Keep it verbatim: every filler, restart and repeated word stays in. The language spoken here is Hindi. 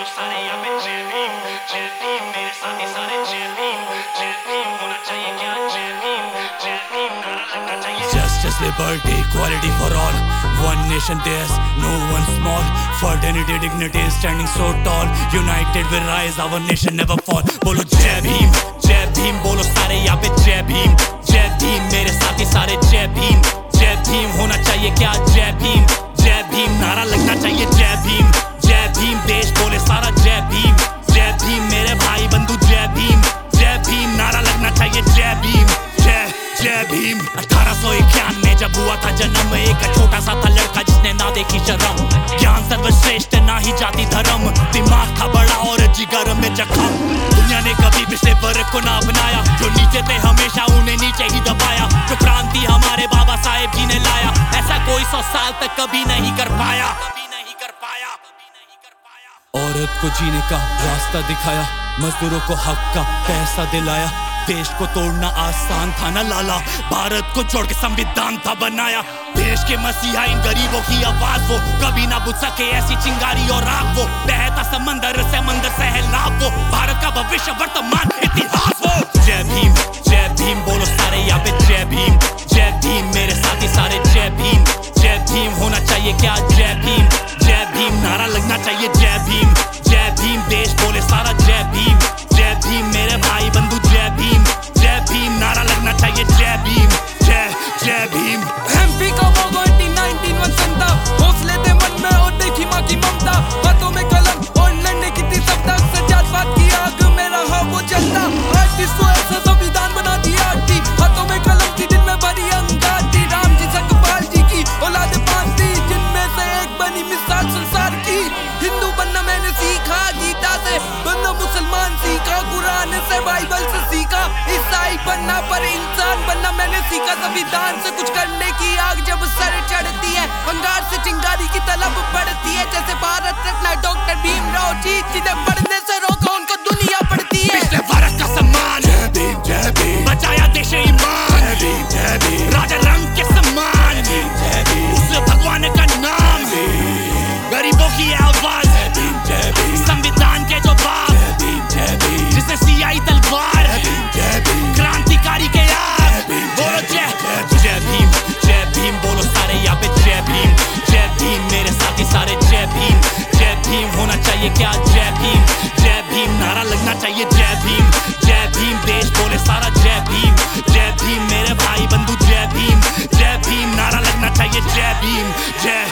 बोलो सारे यहाँ पे जय भीम, जय भीम मेरे साथी सारे जय भीम, जय भीम होना चाहिए क्या जय भीम, जय भीम नारा लगना चाहिए। Justice, liberty, equality for all. One nation, there's no one small. Fraternity, dignity, standing so tall. United we rise, our nation never fall. बोलो जय भीम, जय भीम बोलो सारे यहाँ पे जय भीम, जय भीम मेरे साथी सारे जय भीम, जय भीम होना चाहिए क्या जय भीम, जय भीम नारा लगना चाहिए जय भीम, जय भीम देश बोले सारा जय भीम, जय भीम मेरे भाई बंधु जय भीम, जय भीम नारा लगना चाहिए जय भीम, जय जय भीम। अठारह सौ इक्यानवे जब हुआ था जन्म, एक छोटा सा था लड़का जिसने ना देखी शर्म, ज्ञान सर्वश्रेष्ठ ना ही जाति धर्म, दिमाग था बड़ा और जिगर में जख्म। दुनिया ने कभी पिछले वर्ग को ना अपनाया, जो नीचे थे हमेशा उन्हें नीचे ही दबाया, जो क्रांति हमारे बाबा साहेब जी ने लाया, ऐसा कोई सौ साल तक कभी नहीं कर पाया, कभी नहीं कर पाया, कभी नहीं कर पाया। औरत को जीने का रास्ता दिखाया, मजदूरों को हक का पैसा दिलाया, देश को तोड़ना आसान था ना लाला, भारत को जोड़ के संविधान था बनाया। देश के मसीहा इन गरीबों की आवाज वो, कभी ना बुझ सके ऐसी चिंगारी और आग वो, बहता समंदर समंदर सैलाब वो, भारत का भविष्य वर्तमान इतिहास वो। जय भीम, जय भीम बोलो सारे यहाँ पे जय भीम, जय भीम मेरे साथी सारे जय भीम, जय भीम होना चाहिए क्या जय भीम, जय भीम नारा लगना चाहिए जय भीम, जय भीम देश बोले सारा जय भीम, जय भीम मेरे भाई बंधु जय भीम, जय भीम नारा लगना चाहिए जय भीम, जय जय भीम। एमपी का वो एटीन नाइनटीन वन संता, हौसले थे मन में और देखी माँ की ममता, हाथों में कलम और लड़ने की थी सब तक, सजात बात की आग में रहा वो जलता, आर्टिस्ट को ऐसा संविधान बना दिया थी, हाथों में कलम थी दिल में भरी अंगार थी, राम जी सकपाल जी की औलाद पांच थी, जिनमें से एक बनी मिसाल संसार की। हिंदू बनना मैंने सीखा गीता से, बनना मुसलमान सीखा कुरान से, बाइबल से सीखा, ईसाई बनना पर इंसान बनना मैंने सीखा, संविधान से कुछ करने की आग जब सर चढ़ती है, अंगार से चिंगारी की तलब बढ़ती है, जैसे भारत रत्न डॉक्टर भीमराव जी, जिन्हें पढ़ने से रोका उनको दुनिया पड़ती है। पिछले भारत का सम्मान जय भीम, जय भीम बचाया देश ईमान जय भीम, जय भीम राजा रंग के सम्मान जय भीम, जय भीम उस भगवान का नाम गरीबों की आवाज जय भीम, जय भीम संविधान के जो बाप जय भीम, जय भीम जिसे सियाई तलवार जय भीम, जय भीम क्रांतिकारी के याद बोलो जय जय भीम, जय भीम बोलो सारे यहाँ पे जय भीम, जय भीम मेरे साथी सारे जय भीम, जय भीम होना चाहिए क्या जय भीम, जय भीम नारा लगना चाहिए जय भीम, जय भीम देश बोले सारा जय भीम, जय भीम मेरे भाई बंधु जय भीम, जय भीम नारा लगना चाहिए जय भीम, जय